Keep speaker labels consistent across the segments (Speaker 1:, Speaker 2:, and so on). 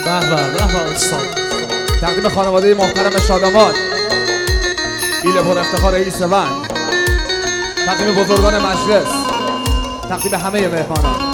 Speaker 1: به به به به استاد. تقدیم خانواده محترم شاداماد، ایل پر افتخار ایسوند، تقدیم بزرگان مجلس، تقدیم همه مهمانان.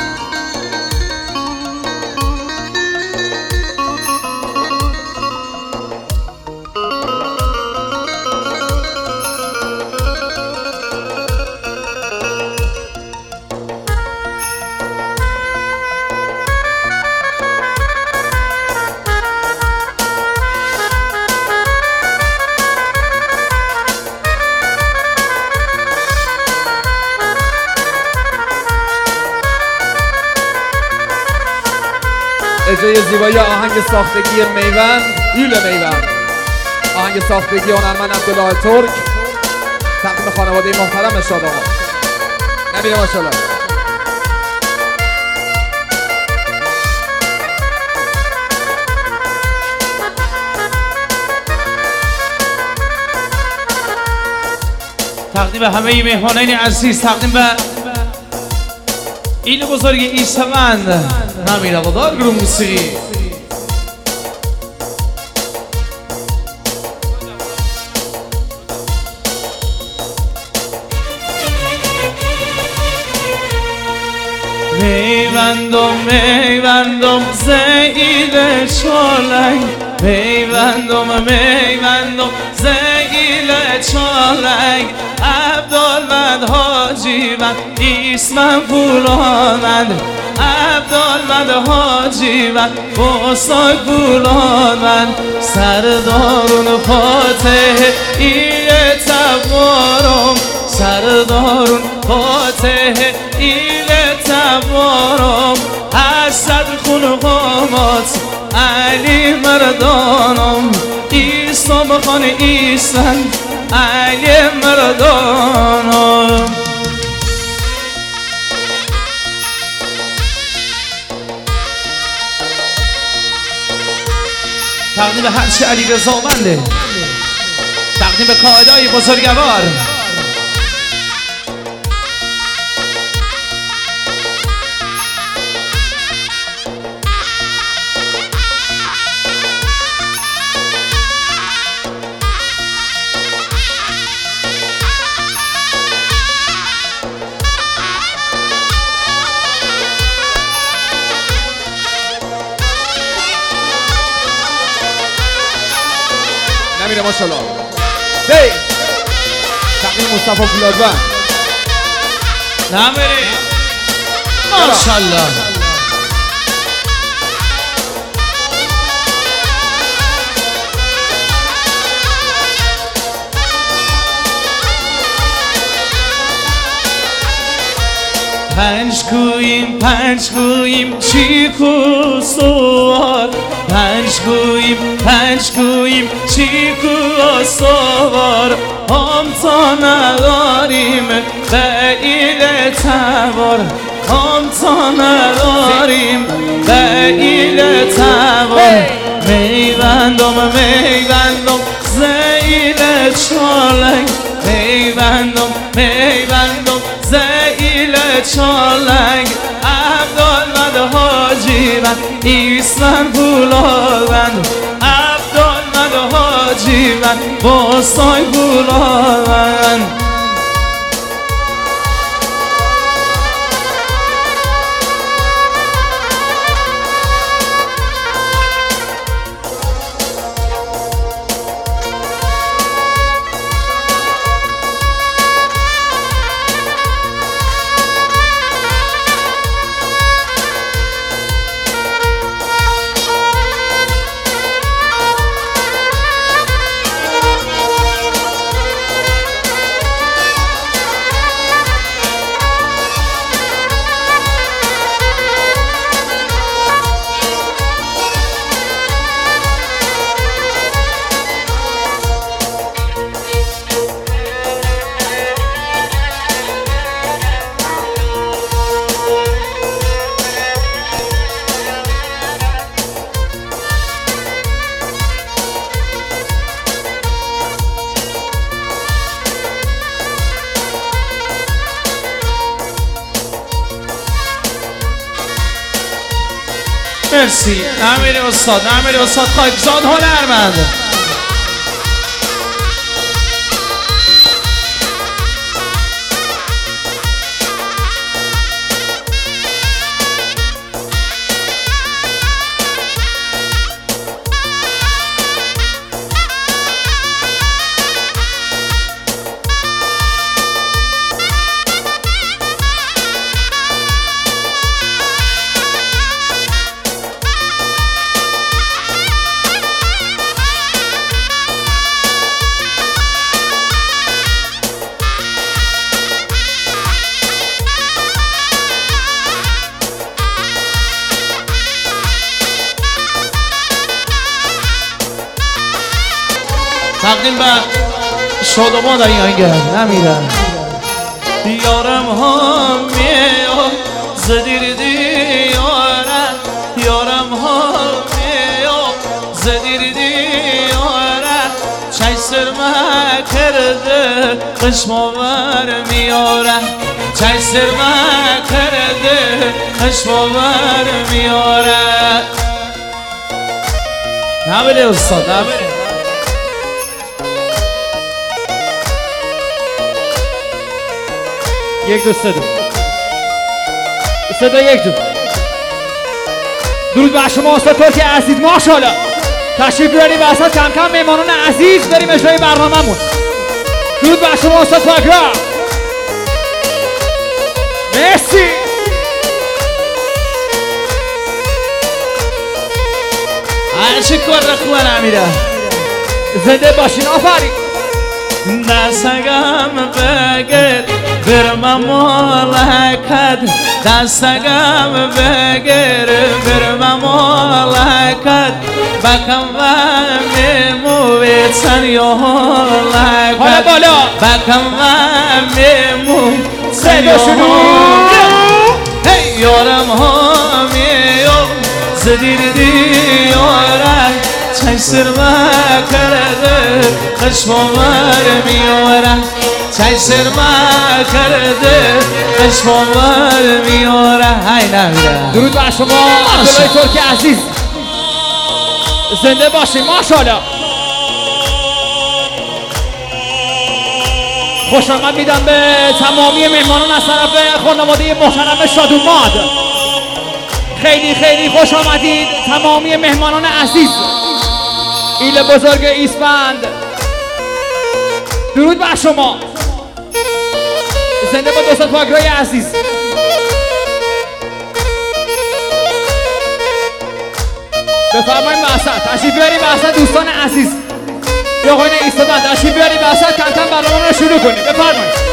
Speaker 1: اجرای زیبایی آهنگ ساختگی میوند، ایل میوند، آهنگ ساختگی هنرمند عبدالله ترک، تقدیم خانواده محترم شاداماد. نمیره ماشاءالله.
Speaker 2: تقدیم همه مهمانان عزیز، تقدیم به ایل بزرگ ایسوند، نمیره بادار گروه موسیقی. میوندم زیل چالنگ، میوندم زیل چالنگ، عبدالمند حاجی من اسمم فلانند، عبدالمند حاجی من بستای فلانند، سردارون فاتح ایل تبارم، سردارون فاتح ایل تبارم، حسد خون قامات علی مردانم، ایسام خان ایسن علی مردانم. تقدیم به هرچی علی رضامنده، تقدیم به قائدای بزرگوار.
Speaker 1: نمیره ماشاءالله. هی تقدیم مصطفی فولادوند.
Speaker 2: نمیره ماشاءالله. پنج گوییم چیکو سوار، پنج گوییم چیکو سوار، هم تا نداریم خیل تبار، هم تا نداریم خیل تبار. میوندم زیل چالنگ، میوندم زیل چالنگ، عبدالمند حاجی من اسمم فلانند، عبدالمند حاجی من بستای فلانند. مرسی امیر استاد خاکزاد هنرمند. تقدیم به شادمان در این آهنگ نمیرم یارم ها میام زدیر دیاره یارم ها میام زدیر دیاره چای سرمه کرده قشماور میاره چای سرمه کرده قشماور میاره. نبیده استاد نبیده.
Speaker 1: یک دو سه دو سه دو یک دو. درود بر شما استاد ترک عزیز ماشاءالله تشریف بیارید وسط کم کم مهمانان عزیز بریم اجرای برنامه‌مون. درود بر شما استاد فاگرا مرسی.
Speaker 2: هرچی کار خوبه نمیره
Speaker 1: زنده باشین آفرین.
Speaker 2: دستگم بگیر برم مالکت دستگم بگیر برم مالکت بکم و میموید سن یا حالکت
Speaker 1: حالا بالا
Speaker 2: بکم و میموید سن یا حالکت یارم ها میام زدیر دیاره چای سرمه کرده قشماور میاره چای سرمه کرده قشماور میاره. های نمیره.
Speaker 1: درود بر شما عبدالله ترک عزیز زنده باشین ماشاءالله. خوش آمد میدم به تمامی مهمانان از طرف خانواده محترم شادوماد. خیلی خیلی خوش آمدید تمامی مهمانان عزیز ایل بزرگ ایسفند. درود بر شما زنده با دوستان پاگرای عزیز. بفرمایید وسط تشریف بیارید وسط دوستان عزیز. یا آقایان ایستادن تشریف بیارید وسط کم کم برنامه رو شروع کنید. بفرمایید.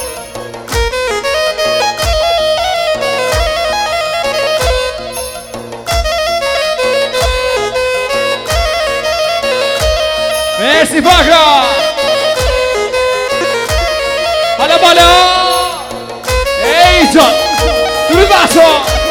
Speaker 1: مرسی فاگرا. حالا بالا ای جان درود بر شما.